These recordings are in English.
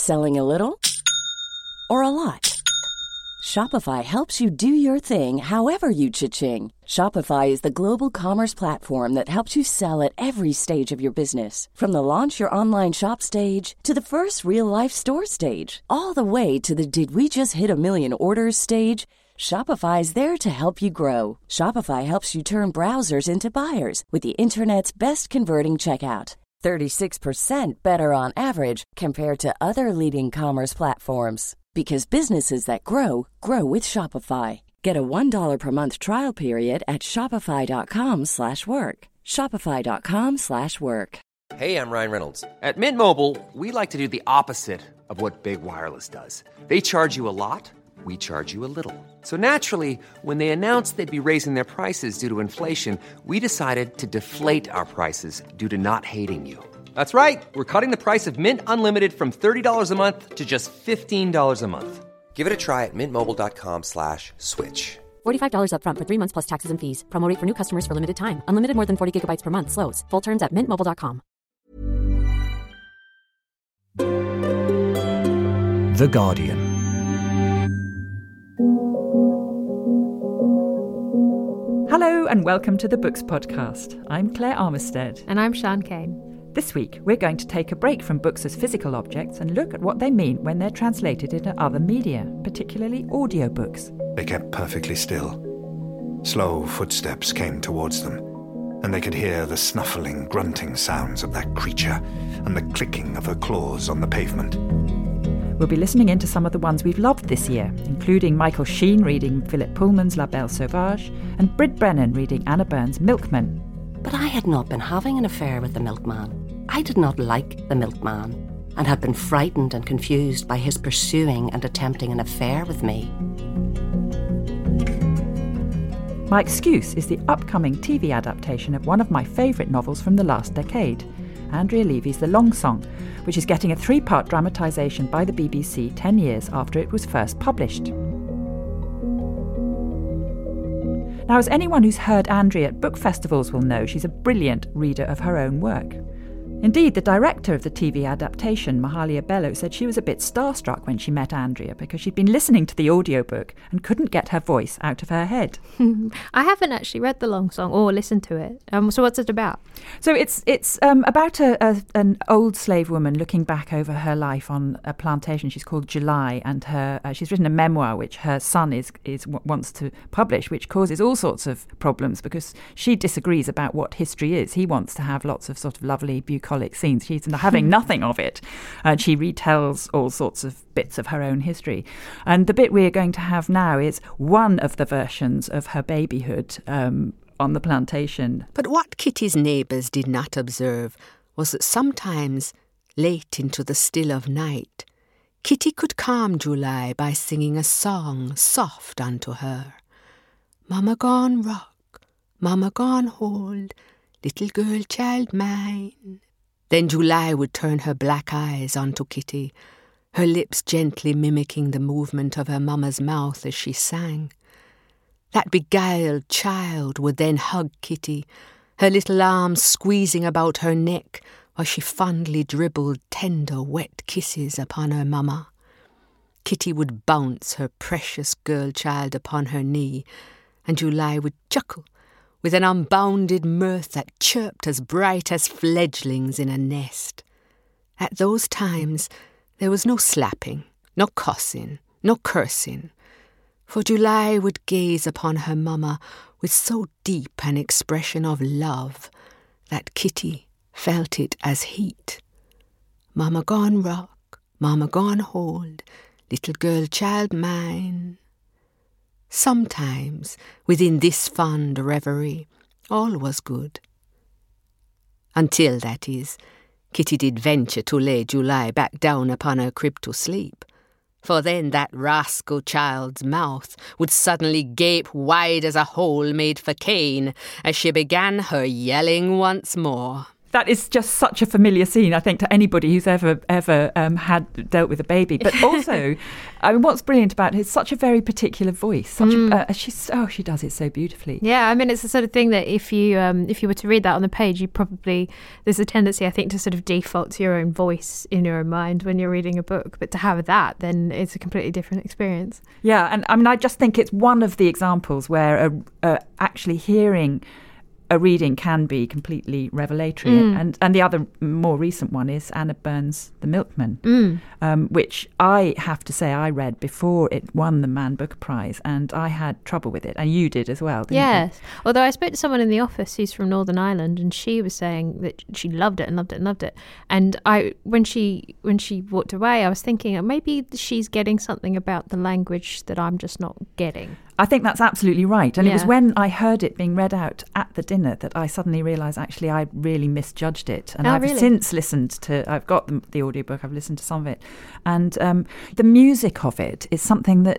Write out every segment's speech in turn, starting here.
Selling a little or a lot? Shopify helps you do your thing however you cha-ching. Shopify is the global commerce platform that helps you sell at every stage of your business. From the launch your online shop stage to the first real-life store stage, all the way to the did we just hit a million orders stage. Shopify is there to help you grow. Shopify helps you turn browsers into buyers with the internet's best converting checkout. 36% better on average compared to other leading commerce platforms. Because businesses that grow, grow with Shopify. Get a $1 per month trial period at shopify.com/work. Shopify.com/work. Hey, I'm Ryan Reynolds. At Mint Mobile, we like to do the opposite of what Big Wireless does. They charge you a lot, we charge you a little. So naturally, when they announced they'd be raising their prices due to inflation, we decided to deflate our prices due to not hating you. That's right. We're cutting the price of Mint Unlimited from $30 a month to just $15 a month. Give it a try at mintmobile.com/switch. $45 up front for 3 months plus taxes and fees. Promo rate for new customers for limited time. Unlimited more than 40 gigabytes per month. Slows full terms at mintmobile.com. The Guardian. Hello and welcome to the Books Podcast. I'm Claire Armistead. And I'm Sian Cain. This week, we're going to take a break from books as physical objects and look at what they mean when they're translated into other media, particularly audiobooks. They kept perfectly still. Slow footsteps came towards them, and they could hear the snuffling, grunting sounds of that creature and the clicking of her claws on the pavement. We'll be listening into some of the ones we've loved this year, including Michael Sheen reading Philip Pullman's La Belle Sauvage and Brid Brennan reading Anna Burns' Milkman. But I had not been having an affair with the milkman. I did not like the milkman and had been frightened and confused by his pursuing and attempting an affair with me. My Excuse is the upcoming TV adaptation of one of my favourite novels from the last decade, Andrea Levy's The Long Song, which is getting a 3-part dramatisation by the BBC 10 years after it was first published. Now, as anyone who's heard Andrea at book festivals will know, she's a brilliant reader of her own work. Indeed, the director of the TV adaptation, Mahalia Bello, said she was a bit starstruck when she met Andrea because she'd been listening to the audiobook and couldn't get her voice out of her head. I haven't actually read The Long Song or listened to it. So what's it about? So it's about an old slave woman looking back over her life on a plantation. She's called July, and she's written a memoir which her son wants to publish, which causes all sorts of problems because she disagrees about what history is. He wants to have lots of sort of lovely bucolic scenes. She's having nothing of it. And she retells all sorts of bits of her own history. And the bit we're going to have now is one of the versions of her babyhood on the plantation. But what Kitty's neighbours did not observe was that sometimes, late into the still of night, Kitty could calm July by singing a song soft unto her. Mama gone rock, mama gone hold, little girl child mine. Then July would turn her black eyes onto Kitty, her lips gently mimicking the movement of her mamma's mouth as she sang. That beguiled child would then hug Kitty, her little arms squeezing about her neck while she fondly dribbled tender, wet kisses upon her mamma. Kitty would bounce her precious girl child upon her knee, and July would chuckle with an unbounded mirth that chirped as bright as fledglings in a nest. At those times, there was no slapping, no cussing, no cursing, for July would gaze upon her mamma with so deep an expression of love that Kitty felt it as heat. Mama gone rock, mama gone hold, little girl child mine. Sometimes, within this fond reverie, all was good. Until, that is, Kitty did venture to lay July back down upon her crib to sleep, for then that rascal child's mouth would suddenly gape wide as a hole made for Cain as she began her yelling once more. That is just such a familiar scene, I think, to anybody who's ever had dealt with a baby. But also, I mean, what's brilliant about it is such a very particular voice. She does it so beautifully. Yeah, I mean, it's the sort of thing that if you were to read that on the page, there's a tendency, I think, to sort of default to your own voice in your own mind when you're reading a book. But to have that, then it's a completely different experience. Yeah, and I mean, I just think it's one of the examples where actually hearing a reading can be completely revelatory. And the other more recent one is Anna Burns' The Milkman, which I have to say I read before it won the Man Booker Prize, and I had trouble with it, and you did as well, didn't you? Yes, although I spoke to someone in the office who's from Northern Ireland, and she was saying that she loved it and loved it and loved it. And when she walked away, I was thinking maybe she's getting something about the language that I'm just not getting. I think that's absolutely right. And it was when I heard it being read out at the dinner that I suddenly realised actually I really misjudged it. And I've since listened to, I've got the audiobook, I've listened to some of it. And the music of it is something that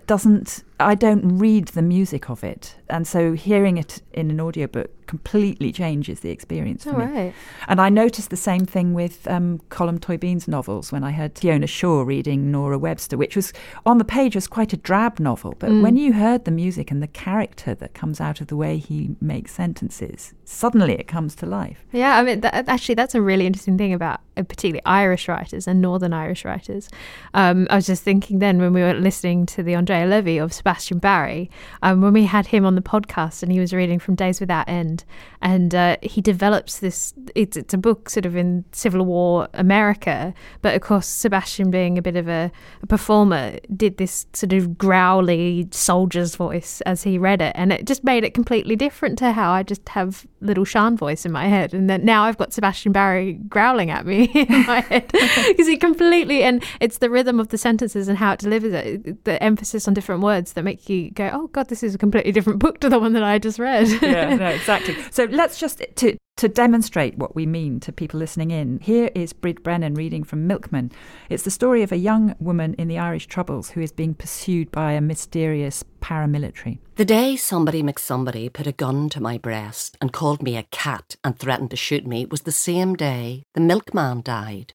I don't read the music of it. And so hearing it in an audiobook completely changes the experience for me. Right. And I noticed the same thing with Colm Tóibín's novels when I heard Fiona Shaw reading Nora Webster, which was on the page was quite a drab novel. But when you heard the music and the character that comes out of the way he makes sentences, suddenly it comes to life. Yeah, I mean, that's a really interesting thing about particularly Irish writers and Northern Irish writers. I was just thinking then when we were listening to the Andrea Levy of Sebastian Barry, when we had him on the podcast and he was reading from Days Without End, and he develops this, it's a book sort of in Civil War America, but of course Sebastian, being a bit of a performer, did this sort of growly soldier's voice as he read it, and it just made it completely different to how I just have little Sian voice in my head, and then now I've got Sebastian Barry growling at me in my head because he completely, and it's the rhythm of the sentences and how it delivers it, the emphasis on different words that make you go, oh God, this is a completely different book to the one that I just read. Yeah, no, exactly. So let's just, to demonstrate what we mean to people listening in, here is Brid Brennan reading from Milkman. It's the story of a young woman in the Irish Troubles who is being pursued by a mysterious paramilitary. The day somebody McSomebody put a gun to my breast and called me a cat and threatened to shoot me was the same day the milkman died.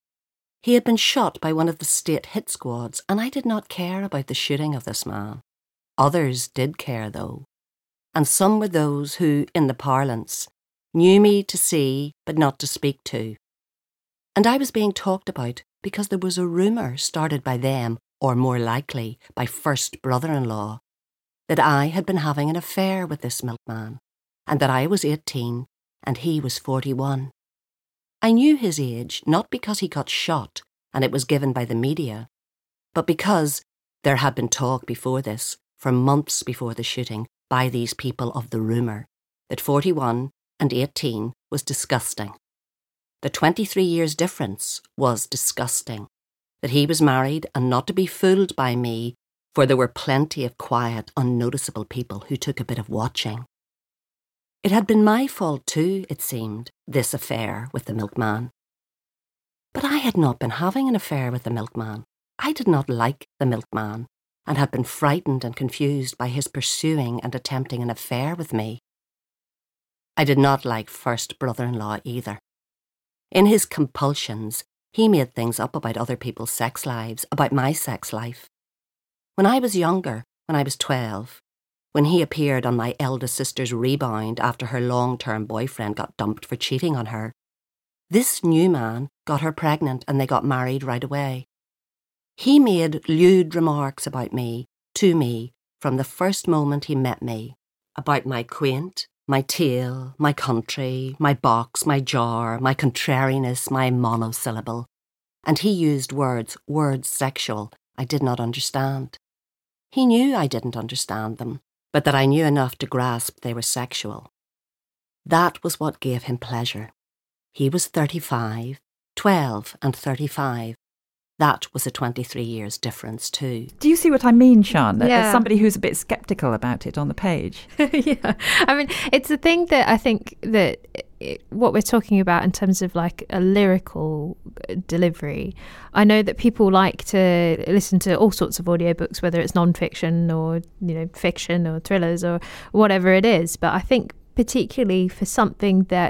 He had been shot by one of the state hit squads, and I did not care about the shooting of this man. Others did care, though, and some were those who, in the parlance, knew me to see but not to speak to. And I was being talked about because there was a rumour started by them, or more likely by first brother-in-law, that I had been having an affair with this milkman, and that I was 18 and he was 41. I knew his age not because he got shot and it was given by the media, but because there had been talk before this, for months before the shooting, by these people of the rumour, that 41 and 18 was disgusting. The 23 years difference was disgusting. That he was married and not to be fooled by me, for there were plenty of quiet, unnoticeable people who took a bit of watching. It had been my fault too, it seemed, this affair with the milkman. But I had not been having an affair with the milkman. I did not like the milkman, and had been frightened and confused by his pursuing and attempting an affair with me. I did not like first brother-in-law either. In his compulsions, he made things up about other people's sex lives, about my sex life. When I was younger, when I was 12, when he appeared on my eldest sister's rebound after her long-term boyfriend got dumped for cheating on her, this new man got her pregnant and they got married right away. He made lewd remarks about me, to me, from the first moment he met me, about my quaint, my tale, my country, my box, my jar, my contrariness, my monosyllable. And he used words sexual, I did not understand. He knew I didn't understand them, but that I knew enough to grasp they were sexual. That was what gave him pleasure. He was 35, 12 and 35. That was a 23 years difference too. Do you see what I mean, Sian? Yeah. As somebody who's a bit sceptical about it on the page. Yeah. I mean, it's a thing that I think that what we're talking about in terms of like a lyrical delivery, I know that people like to listen to all sorts of audiobooks, whether it's non-fiction or, fiction or thrillers or whatever it is. But I think particularly for something that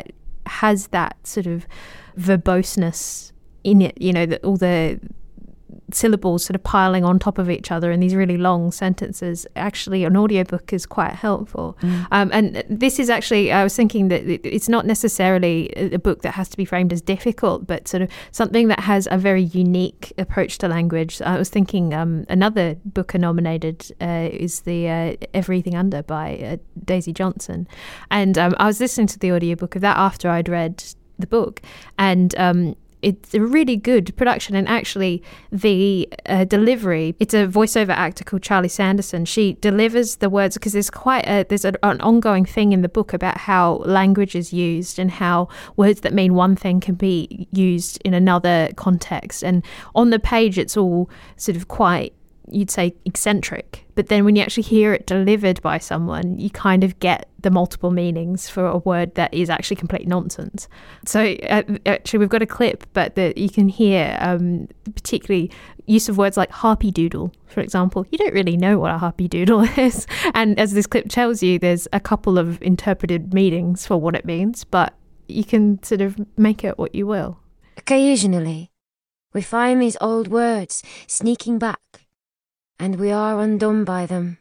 has that sort of verboseness in it, that all the syllables sort of piling on top of each other in these really long sentences. Actually, an audiobook is quite helpful. And this is actually, I was thinking that it's not necessarily a book that has to be framed as difficult, but sort of something that has a very unique approach to language. I was thinking another book nominated is the Everything Under by Daisy Johnson. And I was listening to the audiobook of that after I'd read the book, and it's a really good production. And actually the delivery, it's a voiceover actor called Charlie Sanderson. She delivers the words, because there's an ongoing thing in the book about how language is used and how words that mean one thing can be used in another context. And on the page it's all sort of quite, you'd say, eccentric, but then when you actually hear it delivered by someone, you kind of get the multiple meanings for a word that is actually complete nonsense. So actually we've got a clip, but you can hear particularly use of words like harpy doodle, for example. You don't really know what a harpy doodle is, and as this clip tells you, there's a couple of interpreted meanings for what it means, but you can sort of make it what you will. Occasionally we find these old words sneaking back, and we are undone by them.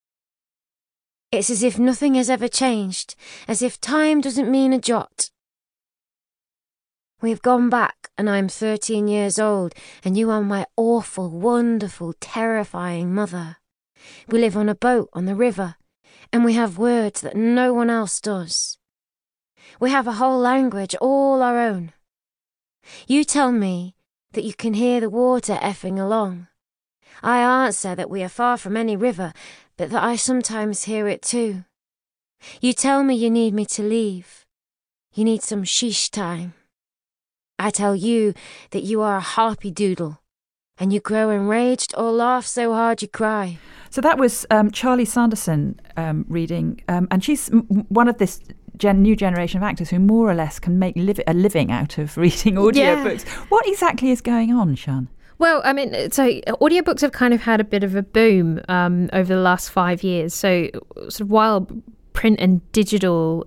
It's as if nothing has ever changed, as if time doesn't mean a jot. We've gone back, and I'm 13 years old, and you are my awful, wonderful, terrifying mother. We live on a boat on the river, and we have words that no one else does. We have a whole language all our own. You tell me that you can hear the water effing along. I answer that we are far from any river, but that I sometimes hear it too. You tell me you need me to leave. You need some sheesh time. I tell you that you are a harpy doodle, and you grow enraged or laugh so hard you cry. So that was Charlie Sanderson reading, and she's one of this new generation of actors who more or less can make a living out of reading audiobooks. Yeah. What exactly is going on, Sian? Well, I mean, so audiobooks have kind of had a bit of a boom over the last 5 years. So sort of while print and digital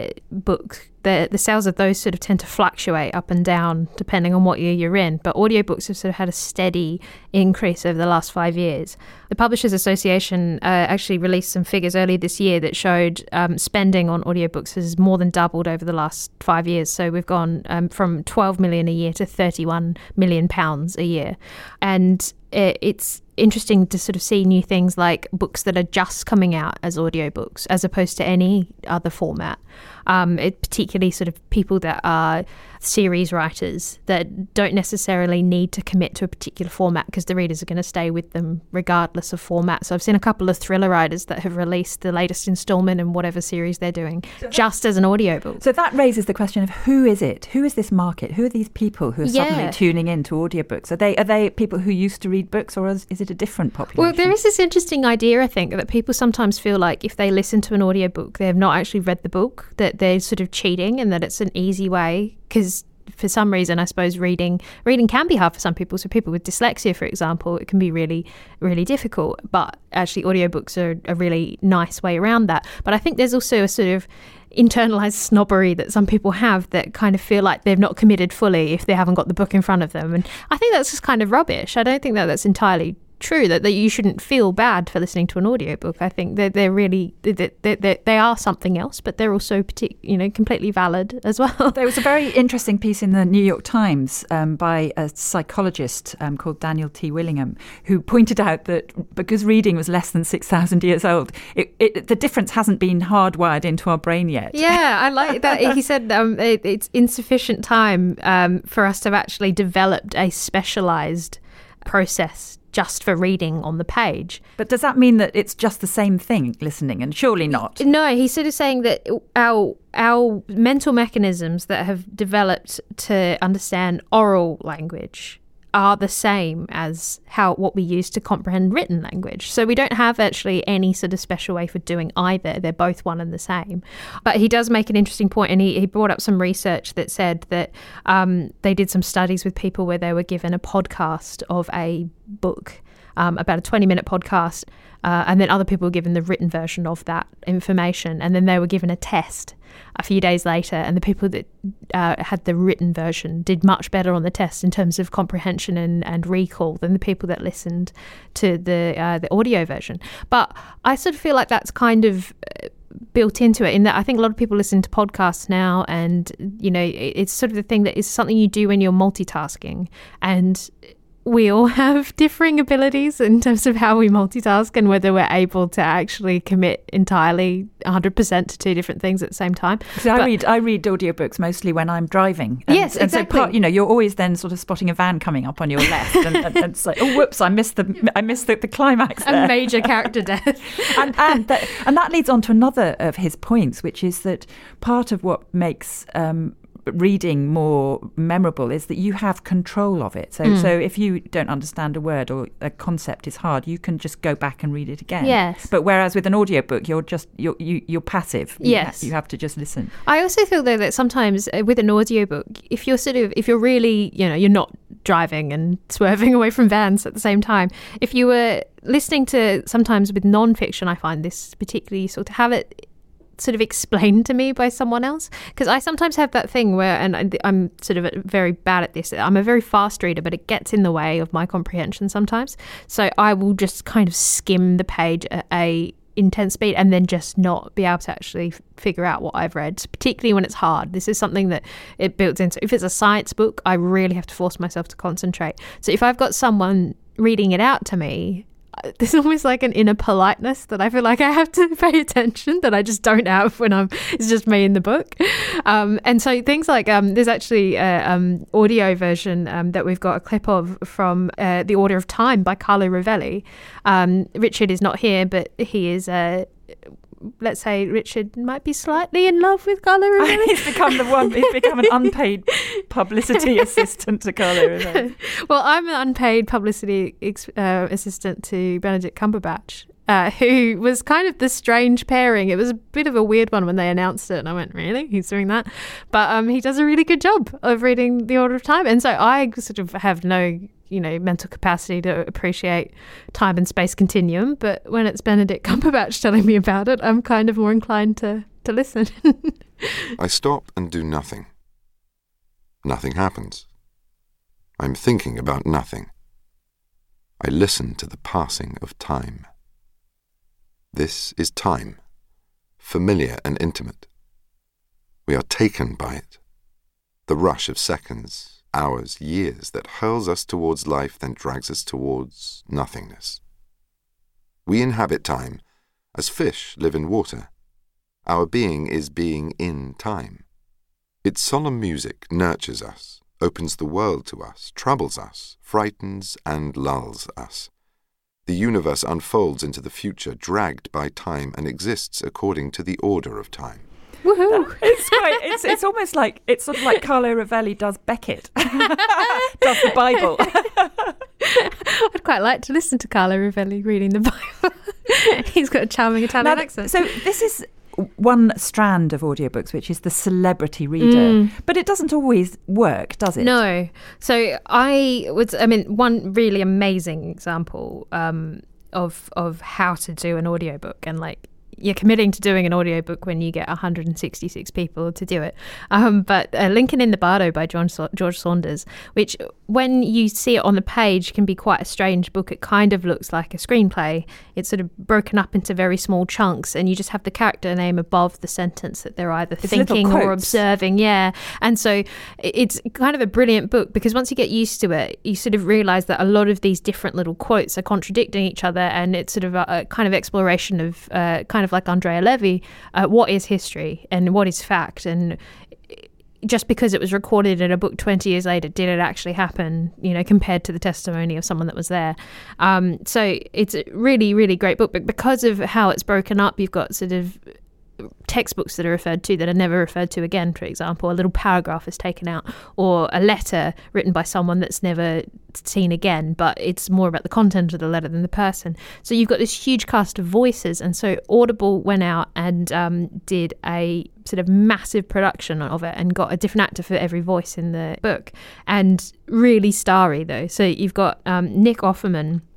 books, the sales of those sort of tend to fluctuate up and down depending on what year you're in. But audiobooks have sort of had a steady increase over the last 5 years. The Publishers Association actually released some figures earlier this year that showed spending on audiobooks has more than doubled over the last 5 years. So we've gone from 12 million a year to 31 million pounds a year. And it's interesting to sort of see new things like books that are just coming out as audiobooks as opposed to any other format. Particularly sort of people that are series writers that don't necessarily need to commit to a particular format because the readers are going to stay with them regardless of format. So I've seen a couple of thriller writers that have released the latest installment in whatever series they're doing just as an audiobook. So that raises the question of who is it? Who is this market? Who are these people who are suddenly tuning in to audiobooks? Are they people who used to read books, or is it a different population? Well, there is this interesting idea, I think, that people sometimes feel like if they listen to an audiobook, they have not actually read the book, that they're sort of cheating and that it's an easy way, because for some reason, I suppose reading can be hard for some people. So people with dyslexia, for example, it can be really, really difficult. But actually audiobooks are a really nice way around that. But I think there's also a sort of internalized snobbery that some people have that kind of feel like they've not committed fully if they haven't got the book in front of them. And I think that's just kind of rubbish. I don't think that that's entirely true, that you shouldn't feel bad for listening to an audiobook. I think they're really they are something else, but they're also completely valid as well. There was a very interesting piece in the New York Times by a psychologist called Daniel T. Willingham, who pointed out that because reading was less than 6,000 years old, the difference hasn't been hardwired into our brain yet. Yeah, I like that. He said it's insufficient time for us to have actually developed a specialized process just for reading on the page. But does that mean that it's just the same thing, listening? And surely not. No, he's sort of saying that our mental mechanisms that have developed to understand oral language are the same as what we use to comprehend written language. So we don't have actually any sort of special way for doing either. They're both one and the same. But he does make an interesting point, and he brought up some research that said that they did some studies with people where they were given a podcast of a book about a 20-minute podcast, and then other people were given the written version of that information, and then they were given a test a few days later, and the people that had the written version did much better on the test in terms of comprehension and recall than the people that listened to the audio version. But I sort of feel like that's kind of built into it, in that I think a lot of people listen to podcasts now, and it's sort of the thing that is something you do when you're multitasking, and we all have differing abilities in terms of how we multitask and whether we're able to actually commit entirely 100% to two different things at the same time. So I read audiobooks mostly when I'm driving. Yes, exactly. And so you're always then sort of spotting a van coming up on your left, and it's like, oh, whoops, I missed the climax there. A major character death. and that leads on to another of his points, which is that part of what makes reading more memorable is that you have control of it. So if you don't understand a word or a concept is hard, you can just go back and read it again. Yes. But whereas with an audiobook, you're passive. Yes. You have to just listen. I also feel though that sometimes with an audiobook, if you're really, you're not driving and swerving away from vans at the same time, if you were listening to, sometimes with non-fiction, I find this particularly useful to have it sort of explained to me by someone else, because I sometimes have that thing where, and I'm sort of very bad at this, I'm a very fast reader, but it gets in the way of my comprehension sometimes, so I will just kind of skim the page at a intense speed and then just not be able to actually figure out what I've read, particularly when it's hard. This is something that it builds into. If it's a science book, I really have to force myself to concentrate. So if I've got someone reading it out to me, there's almost like an inner politeness that I feel like I have to pay attention that I just don't have when it's just me in the book. And so things like there's actually an audio version that we've got a clip of from The Order of Time by Carlo Rovelli. Richard is not here, but he is let's say Richard might be slightly in love with Carlo Rovelli. He's become an unpaid publicity assistant to Carlo Rovelli. Well, I'm an unpaid publicity assistant to Benedict Cumberbatch, who was kind of the strange pairing. It was a bit of a weird one when they announced it, and I went, really? He's doing that? But he does a really good job of reading The Order of Time. And so I sort of have no mental capacity to appreciate time and space continuum, but when it's Benedict Cumberbatch telling me about it, I'm kind of more inclined to listen. I stop and do nothing. Nothing happens. I'm thinking about nothing. I listen to the passing of time. This is time, familiar and intimate. We are taken by it. The rush of seconds, hours, years that hurls us towards life, then drags us towards nothingness. We inhabit time, as fish live in water. Our being is being in time. Its solemn music nurtures us, opens the world to us, troubles us, frightens and lulls us. The universe unfolds into the future, dragged by time, and exists according to the order of time. Woohoo! It's almost like, it's sort of like Carlo Rovelli does Beckett, does the Bible. I'd quite like to listen to Carlo Rovelli reading the Bible. He's got a charming Italian accent. So this is one strand of audiobooks, which is the celebrity reader. But it doesn't always work, does it? No. So one really amazing example of how to do an audiobook, and like, you're committing to doing an audiobook when you get 166 people to do it. But Lincoln in the Bardo by George Saunders, which when you see it on the page can be quite a strange book. It kind of looks like a screenplay. It's sort of broken up into very small chunks, and you just have the character name above the sentence that they're either thinking or observing. Yeah. And so it's kind of a brilliant book, because once you get used to it, you sort of realise that a lot of these different little quotes are contradicting each other, and it's sort of a kind of exploration of kind of like Andrea Levy, what is history and what is fact, and just because it was recorded in a book 20 years later, did it actually happen, compared to the testimony of someone that was there. So it's a really, really great book, but because of how it's broken up, you've got sort of textbooks that are referred to that are never referred to again. For example, a little paragraph is taken out, or a letter written by someone that's never seen again, but it's more about the content of the letter than the person. So you've got this huge cast of voices, and so Audible went out and did a sort of massive production of it and got a different actor for every voice in the book, and really starry though. So you've got Nick Offerman,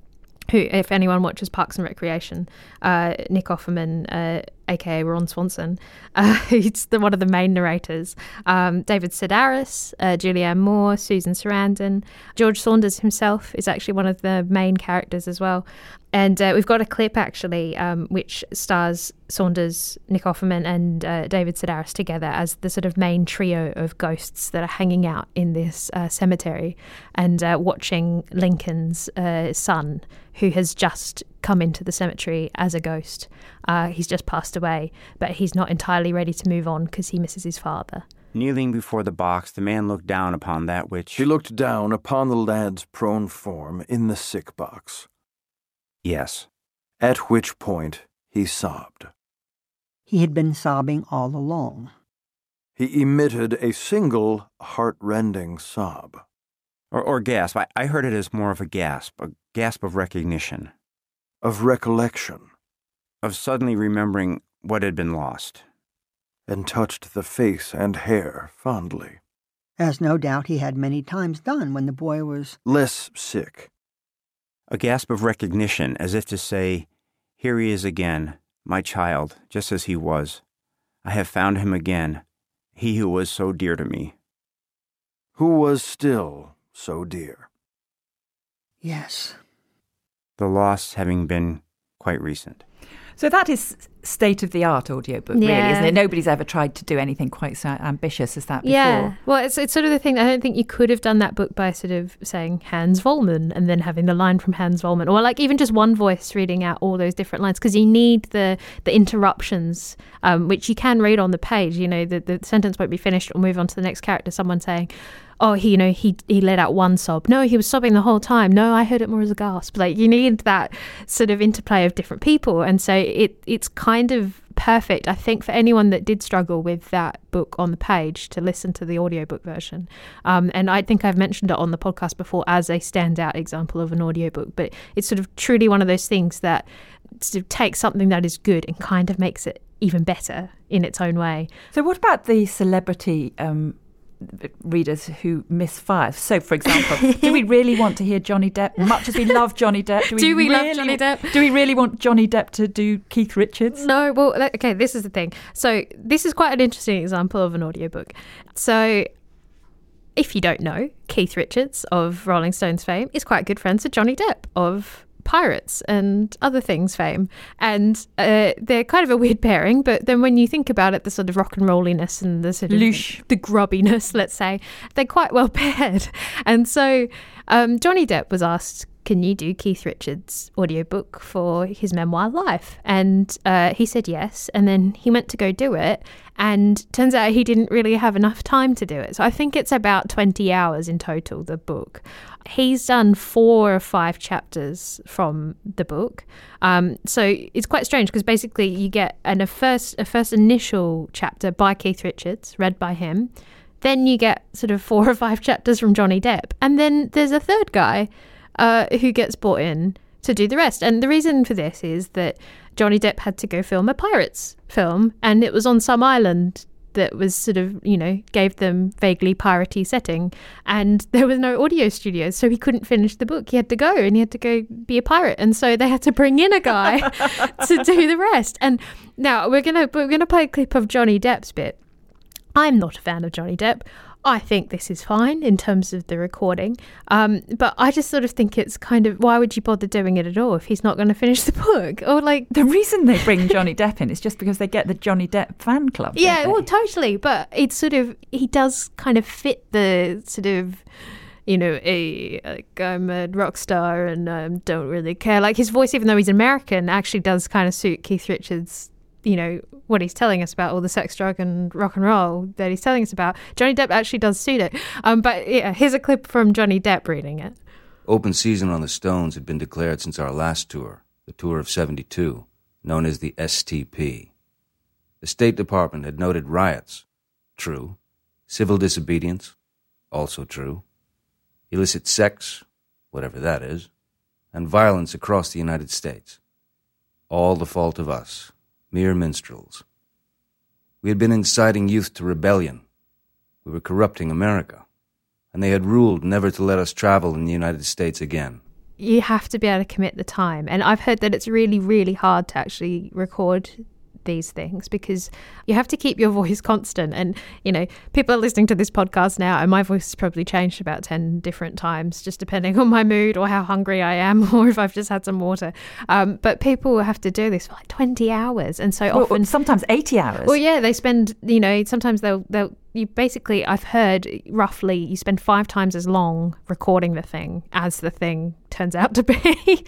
who, if anyone watches Parks and Recreation, Nick Offerman, aka Ron Swanson, he's one of the main narrators. David Sedaris, Julianne Moore, Susan Sarandon, George Saunders himself is actually one of the main characters as well. And we've got a clip actually which stars Saunders, Nick Offerman and David Sedaris together as the sort of main trio of ghosts that are hanging out in this cemetery and watching Lincoln's son, who has just come into the cemetery as a ghost. He's just passed away, but he's not entirely ready to move on because he misses his father. Kneeling before the box, the man looked down upon that which... He looked down upon the lad's prone form in the sick box. Yes. At which point he sobbed. He had been sobbing all along. He emitted a single heart-rending sob. Or gasp. I heard it as more of a gasp of recognition. Of recollection. Of suddenly remembering what had been lost. And touched the face and hair fondly. As no doubt he had many times done when the boy was... less sick. A gasp of recognition, as if to say, here he is again, my child, just as he was. I have found him again, he who was so dear to me. Who was still so dear. Yes. The loss having been quite recent. So that is state-of-the-art audiobook, really, isn't it? Nobody's ever tried to do anything quite so ambitious as that before. Yeah, well, it's sort of the thing. I don't think you could have done that book by sort of saying Hans Vollmann and then having the line from Hans Vollmann, or like even just one voice reading out all those different lines, because you need the interruptions, which you can read on the page. You know, the sentence won't be finished, or move on to the next character. Someone saying, oh, he let out one sob. No, he was sobbing the whole time. No, I heard it more as a gasp. Like, you need that sort of interplay of different people. And so it's kind of perfect, I think, for anyone that did struggle with that book on the page to listen to the audiobook version. And I think I've mentioned it on the podcast before as a standout example of an audiobook, but it's sort of truly one of those things that sort of takes something that is good and kind of makes it even better in its own way. So what about the celebrity readers who misfire? So, for example, do we really want to hear Johnny Depp? Much as we love Johnny Depp, do we love Johnny Depp? Do we really want Johnny Depp to do Keith Richards? No, well, okay, this is the thing. So this is quite an interesting example of an audiobook. So if you don't know, Keith Richards of Rolling Stones fame is quite good friends with Johnny Depp of Pirates and other things fame, and they're kind of a weird pairing, but then when you think about it, the sort of rock and rolliness and the sort of the grubbiness, let's say, they're quite well paired. And so Johnny Depp was asked, can you do Keith Richards' audiobook for his memoir Life? And he said yes, and then he went to go do it, and turns out he didn't really have enough time to do it. So I think it's about 20 hours in total, the book. He's done 4 or 5 chapters from the book. So it's quite strange because basically you get a first initial chapter by Keith Richards, read by him. Then you get sort of 4 or 5 chapters from Johnny Depp. And then there's a third guy who gets brought in to do the rest. And the reason for this is that Johnny Depp had to go film a Pirates film, and it was on some island that was sort of, you know, gave them vaguely piratey setting, and there was no audio studios, so he couldn't finish the book. He had to go be a pirate, and so they had to bring in a guy to do the rest. And now we're gonna play a clip of Johnny Depp's bit. I'm not a fan of Johnny Depp. I think this is fine in terms of the recording. But I just sort of think it's kind of, why would you bother doing it at all if he's not going to finish the book? Or like, the reason they bring Johnny Depp in is just because they get the Johnny Depp fan club. Yeah, well, totally. But it's sort of, he does kind of fit the sort of, you know, I'm a rock star and don't really care. Like, his voice, even though he's American, actually does kind of suit Keith Richards', you know, what he's telling us about, all the sex, drug and rock and roll that he's telling us about. Johnny Depp actually does suit it. But yeah, here's a clip from Johnny Depp reading it. Open season on the Stones had been declared since our last tour, the tour of 72, known as the STP. The State Department had noted riots. True. Civil disobedience. Also true. Illicit sex, whatever that is, and violence across the United States. All the fault of us. Mere minstrels. We had been inciting youth to rebellion. We were corrupting America, and they had ruled never to let us travel in the United States again. you have to be able to commit the time. And I've heard that it's really, really hard to actually record these things because you have to keep your voice constant. And, you know, people are listening to this podcast now and my voice has probably changed about 10 different times, just depending on my mood or how hungry I am or if I've just had some water. But people have to do this for like 20 hours. And so often... sometimes 80 hours. Well, yeah, they spend, you know, sometimes they'll you basically, I've heard roughly you spend 5 times as long recording the thing as the thing turns out to be.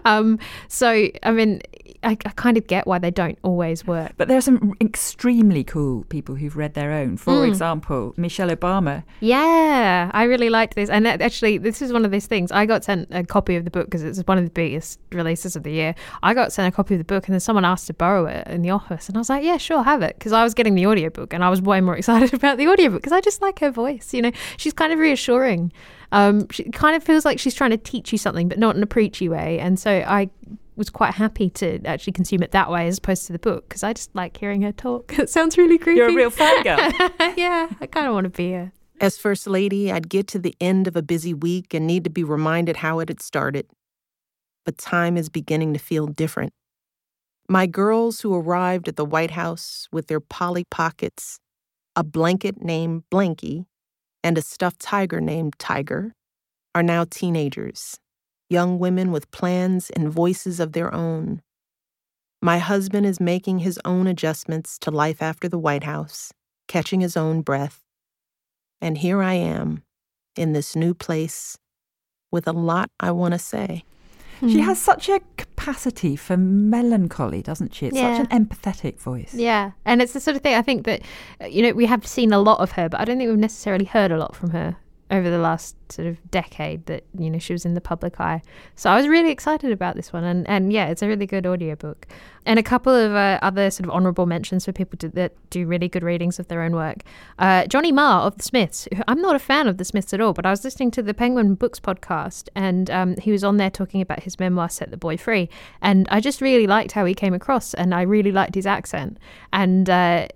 So, I mean, I kind of get why they don't always work. But there are some extremely cool people who've read their own. For example, Michelle Obama. Yeah, I really liked this. And actually, this is one of these things. I got sent a copy of the book because it's one of the biggest releases of the year. I got sent a copy of the book and then someone asked to borrow it in the office. And I was like, yeah, sure, have it. Because I was getting the audiobook and I was way more excited about the audiobook because I just like her voice. You know, she's kind of reassuring. She kind of feels like she's trying to teach you something, but not in a preachy way. And so I was quite happy to actually consume it that way as opposed to the book because I just like hearing her talk. It sounds really creepy. You're a real fangirl. Yeah, I kind of want to be her. As First Lady, I'd get to the end of a busy week and need to be reminded how it had started. But time is beginning to feel different. My girls who arrived at the White House with their Polly Pockets, a blanket named Blanky, and a stuffed tiger named Tiger, are now teenagers, young women with plans and voices of their own. My husband is making his own adjustments to life after the White House, catching his own breath. And here I am, in this new place, with a lot I want to say. She has such a capacity for melancholy, doesn't she? It's such an empathetic voice. Yeah, and it's the sort of thing I think that, you know, we have seen a lot of her, but I don't think we've necessarily heard a lot from her over the last sort of decade that, you know, she was in the public eye. So I was really excited about this one. And yeah, it's a really good audiobook. And a couple of other sort of honourable mentions for people that do really good readings of their own work. Johnny Marr of The Smiths. I'm not a fan of The Smiths at all, but I was listening to the Penguin Books podcast and he was on there talking about his memoir, Set the Boy Free. And I just really liked how he came across and I really liked his accent. And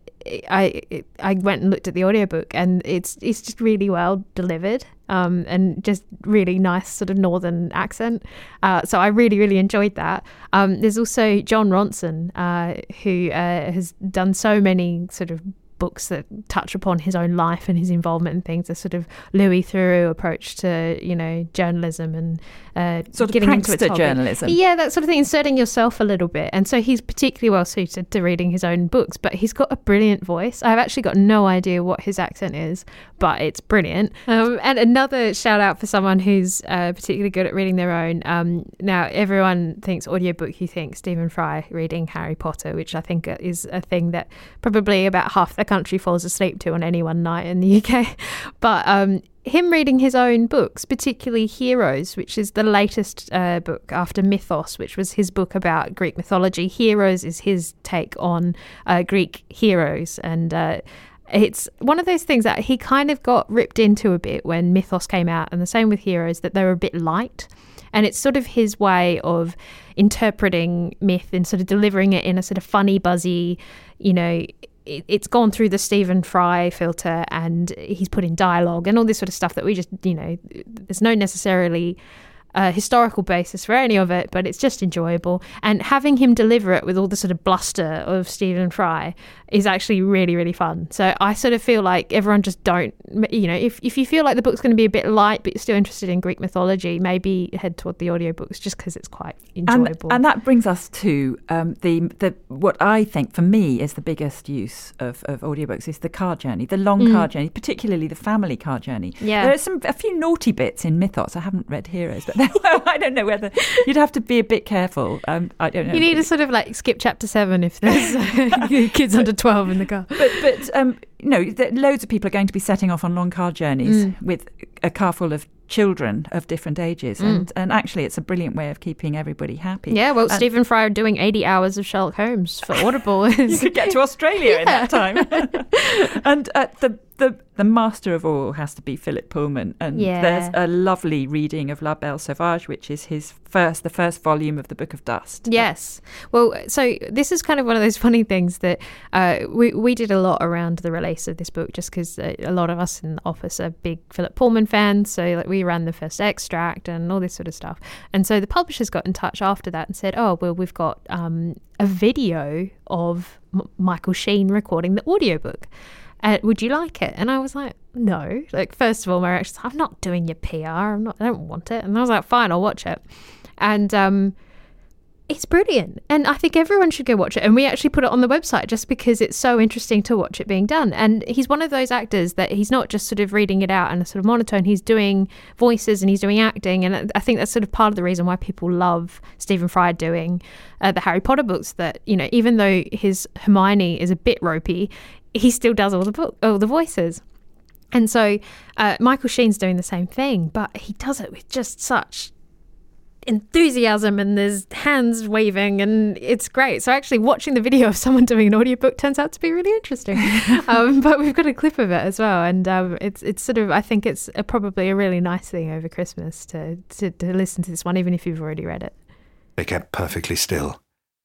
I went and looked at the audiobook and it's just really well delivered and just really nice sort of northern accent. So I really, really enjoyed that. There's also John Ronson, who has done so many sort of books that touch upon his own life and his involvement in things, a sort of Louis Theroux approach to, you know, journalism and sort of getting into its journalism. Yeah, that sort of thing, inserting yourself a little bit. And so he's particularly well suited to reading his own books, but he's got a brilliant voice. I've actually got no idea what his accent is, but it's brilliant. And another shout out for someone who's particularly good at reading their own. Now, everyone thinks audiobook, you think Stephen Fry reading Harry Potter, which I think is a thing that probably about half the country falls asleep to on any one night in the UK. But him reading his own books, particularly Heroes, which is the latest book after Mythos, which was his book about Greek mythology. Heroes is his take on Greek heroes. And it's one of those things that he kind of got ripped into a bit when Mythos came out, and the same with Heroes, that they were a bit light. And it's sort of his way of interpreting myth and sort of delivering it in a sort of funny, buzzy, you know, it's gone through the Stephen Fry filter and he's put in dialogue and all this sort of stuff that we just, you know, there's no necessarily historical basis for any of it, but it's just enjoyable. And having him deliver it with all the sort of bluster of Stephen Fry is actually really, really fun. So I sort of feel like everyone just don't, you know, if you feel like the book's going to be a bit light, but you're still interested in Greek mythology, maybe head toward the audiobooks just because it's quite enjoyable. And that brings us to the what I think for me is the biggest use of audiobooks is the car journey, the long car journey, particularly the family car journey. Yeah. There are a few naughty bits in Mythos. I haven't read Heroes, but I don't know whether you'd have to be a bit careful. I don't know. You need to sort of like skip chapter 7 if there's kids under 12 in the car. But you know, loads of people are going to be setting off on long car journeys with a car full of children of different ages, and actually it's a brilliant way of keeping everybody happy. Yeah, well, Stephen Fry doing 80 hours of Sherlock Holmes for Audible. You could get to Australia in that time. And the master of all has to be Philip Pullman, and there's a lovely reading of La Belle Sauvage, which is the first volume of the Book of Dust. Yes. Well, so this is kind of one of those funny things that we did a lot around the release of this book, just because a lot of us in the office are big Philip Pullman fans. So like we ran the first extract and all this sort of stuff. And so the publishers got in touch after that and said, oh, well, we've got a video of Michael Sheen recording the audiobook. Would you like it? And I was like, no. Like, first of all, my reaction was, I'm not doing your PR. I don't want it. And I was like, fine, I'll watch it. And it's brilliant. And I think everyone should go watch it. And we actually put it on the website just because it's so interesting to watch it being done. And he's one of those actors that he's not just sort of reading it out in a sort of monotone. He's doing voices and he's doing acting. And I think that's sort of part of the reason why people love Stephen Fry doing the Harry Potter books, that, you know, even though his Hermione is a bit ropey, he still does all the voices. And so Michael Sheen's doing the same thing, but he does it with just such enthusiasm, and there's hands waving, and it's great. So actually watching the video of someone doing an audiobook turns out to be really interesting. But we've got a clip of it as well, and it's sort of, I think it's probably a really nice thing over Christmas to listen to this one, even if you've already read it. They kept perfectly still.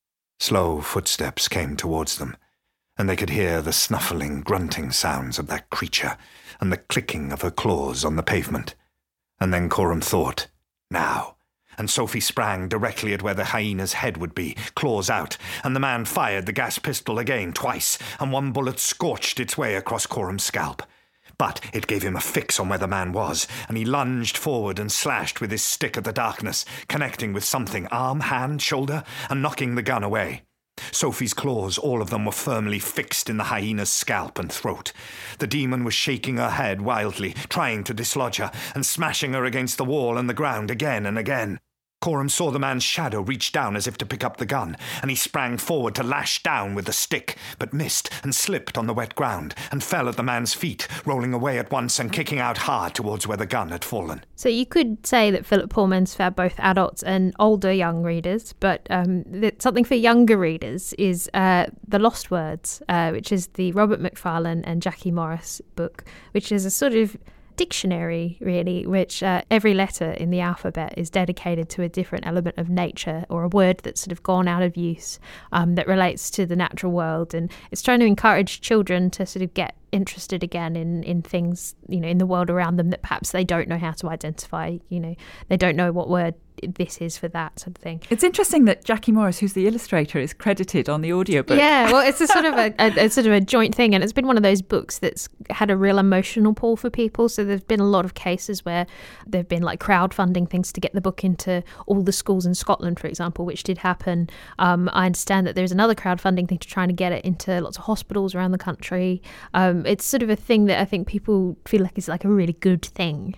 Slow footsteps came towards them, and they could hear the snuffling, grunting sounds of that creature and the clicking of her claws on the pavement. And then Coram thought, now. And Sophie sprang directly at where the hyena's head would be, claws out, and the man fired the gas pistol again twice, and one bullet scorched its way across Coram's scalp. But it gave him a fix on where the man was, and he lunged forward and slashed with his stick at the darkness, connecting with something, arm, hand, shoulder, and knocking the gun away. Sophie's claws, all of them, were firmly fixed in the hyena's scalp and throat. The demon was shaking her head wildly, trying to dislodge her, and smashing her against the wall and the ground again and again. Coram saw the man's shadow reach down as if to pick up the gun, and he sprang forward to lash down with the stick, but missed and slipped on the wet ground, and fell at the man's feet, rolling away at once and kicking out hard towards where the gun had fallen. So you could say that Philip Pullman's for both adults and older young readers, but something for younger readers is The Lost Words, which is the Robert Macfarlane and Jackie Morris book, which is a sort of dictionary, really, which every letter in the alphabet is dedicated to a different element of nature or a word that's sort of gone out of use that relates to the natural world. And it's trying to encourage children to sort of get interested again in things, you know, in the world around them that perhaps they don't know how to identify. You know, they don't know what word this is for that sort of thing. It's interesting that Jackie Morris, who's the illustrator, is credited on the audiobook. Yeah, well, it's a sort of a joint thing, and it's been one of those books that's had a real emotional pull for people. So there's been a lot of cases where there've been like crowdfunding things to get the book into all the schools in Scotland, for example, which did happen. I understand that there's another crowdfunding thing to try and get it into lots of hospitals around the country. It's sort of a thing that I think people feel like is like a really good thing.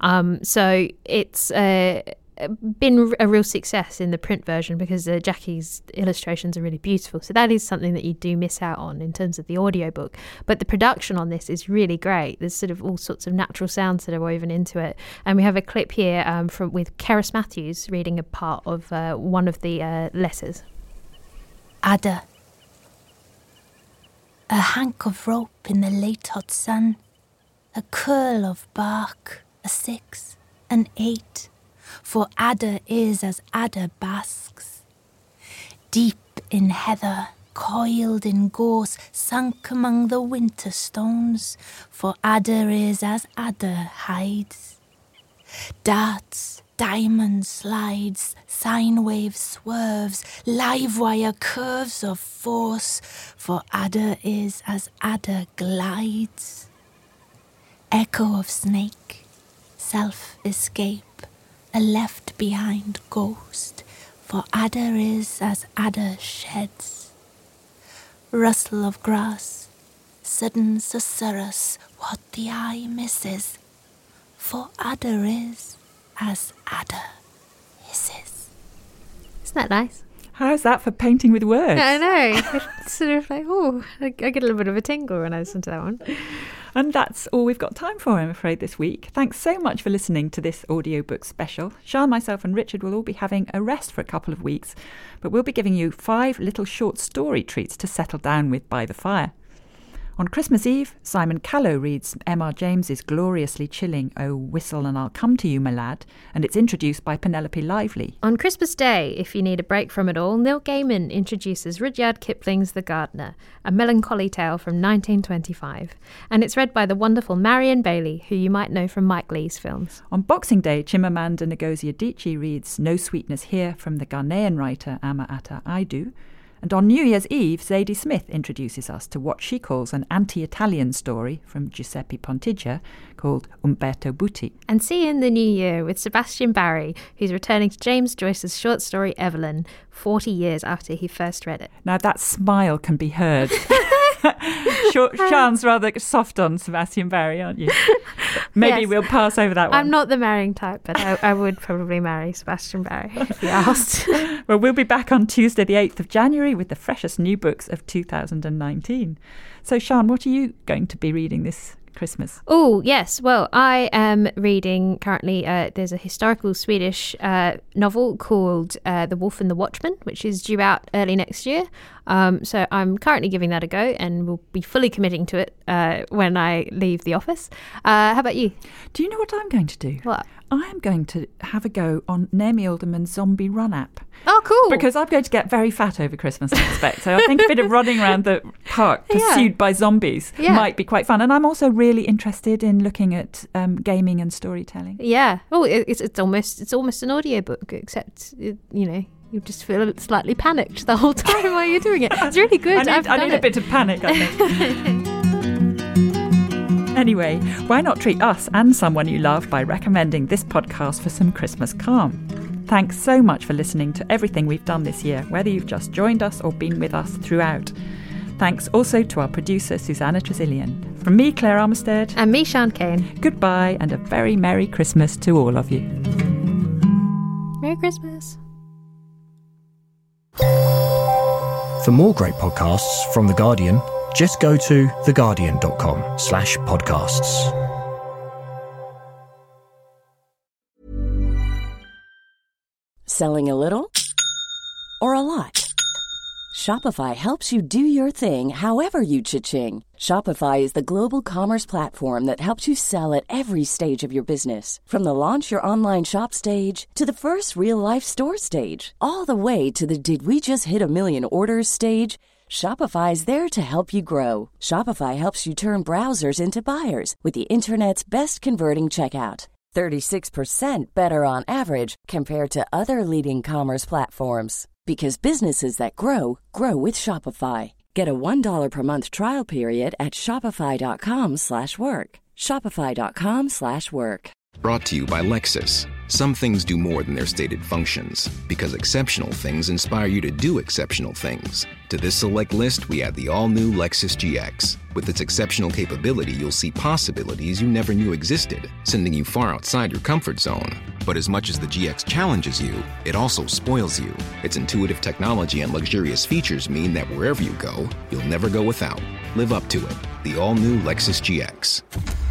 So it's been a real success in the print version because Jackie's illustrations are really beautiful. So that is something that you do miss out on in terms of the audiobook. But the production on this is really great. There's sort of all sorts of natural sounds that are woven into it. And we have a clip here with Cerys Matthews reading a part of one of the letters. Ada. A hank of rope in the late hot sun, a curl of bark, a 6, an 8, for Ada is as Ada basks. Deep in heather, coiled in gorse, sunk among the winter stones, for Ada is as Ada hides. Darts, diamond slides, sine wave swerves, live wire curves of force, for Ada is as Ada glides. Echo of snake, self-escape, a left-behind ghost, for Ada is as Ada sheds. Rustle of grass, sudden susurrus, what the eye misses, for Ada is as Ada hisses. Isn't that nice? How's that for painting with words? Yeah, I know. It's sort of like, I get a little bit of a tingle when I listen to that one. And that's all we've got time for, I'm afraid, this week. Thanks so much for listening to this audiobook special. Sian, myself and Richard will all be having a rest for a couple of weeks, but we'll be giving you 5 little short story treats to settle down with by the fire. On Christmas Eve, Simon Callow reads M.R. James's gloriously chilling Oh Whistle and I'll Come to You, My Lad, and it's introduced by Penelope Lively. On Christmas Day, if you need a break from it all, Neil Gaiman introduces Rudyard Kipling's The Gardener, a melancholy tale from 1925, and it's read by the wonderful Marion Bailey, who you might know from Mike Leigh's films. On Boxing Day, Chimamanda Ngozi Adichie reads No Sweetness Here from the Ghanaian writer Ama Ata Aidu. And on New Year's Eve, Zadie Smith introduces us to what she calls an anti-Italian story from Giuseppe Pontigia called Umberto Butti. And see you in the new year with Sebastian Barry, who's returning to James Joyce's short story Evelyn 40 years after he first read it. Now that smile can be heard. Sian's rather soft on Sebastian Barry, aren't you? Maybe Yes. we'll pass over that one. I'm not the marrying type, but I would probably marry Sebastian Barry if he asked. Well, we'll be back on Tuesday the 8th of January with the freshest new books of 2019. So, Sian, what are you going to be reading this Christmas? Oh, yes. Well, I am reading currently, there's a historical Swedish novel called The Wolf and the Watchman, which is due out early next year. So I'm currently giving that a go and will be fully committing to it when I leave the office. How about you? Do you know what I'm going to do? What? I am going to have a go on Naomi Alderman's Zombie Run app. Oh, cool. Because I'm going to get very fat over Christmas, I expect. So I think a bit of running around the park pursued by zombies might be quite fun. And I'm also really interested in looking at gaming and storytelling. Yeah. Oh, it's almost an audiobook, except, you just feel slightly panicked the whole time while you're doing it. It's really good. I need a bit of panic, I think. Anyway, why not treat us and someone you love by recommending this podcast for some Christmas calm? Thanks so much for listening to everything we've done this year, whether you've just joined us or been with us throughout. Thanks also to our producer, Susanna Tresillian. From me, Claire Armistead. And me, Sian Kane. Goodbye and a very Merry Christmas to all of you. Merry Christmas. For more great podcasts from The Guardian, just go to theguardian.com/podcasts. Selling a little or a lot? Shopify helps you do your thing however you cha-ching. Shopify is the global commerce platform that helps you sell at every stage of your business. From the launch your online shop stage to the first real-life store stage, all the way to the did we just hit a million orders stage. Shopify is there to help you grow. Shopify helps you turn browsers into buyers with the internet's best converting checkout. 36% better on average compared to other leading commerce platforms. Because businesses that grow, grow with Shopify. Get a $1 per month trial period at shopify.com/work. Shopify.com/work. Brought to you by Lexus. Some things do more than their stated functions, because exceptional things inspire you to do exceptional things. To this select list, we add the all-new Lexus GX. With its exceptional capability, you'll see possibilities you never knew existed, sending you far outside your comfort zone. But as much as the GX challenges you, it also spoils you. Its intuitive technology and luxurious features mean that wherever you go, you'll never go without. Live up to it. The all-new Lexus GX.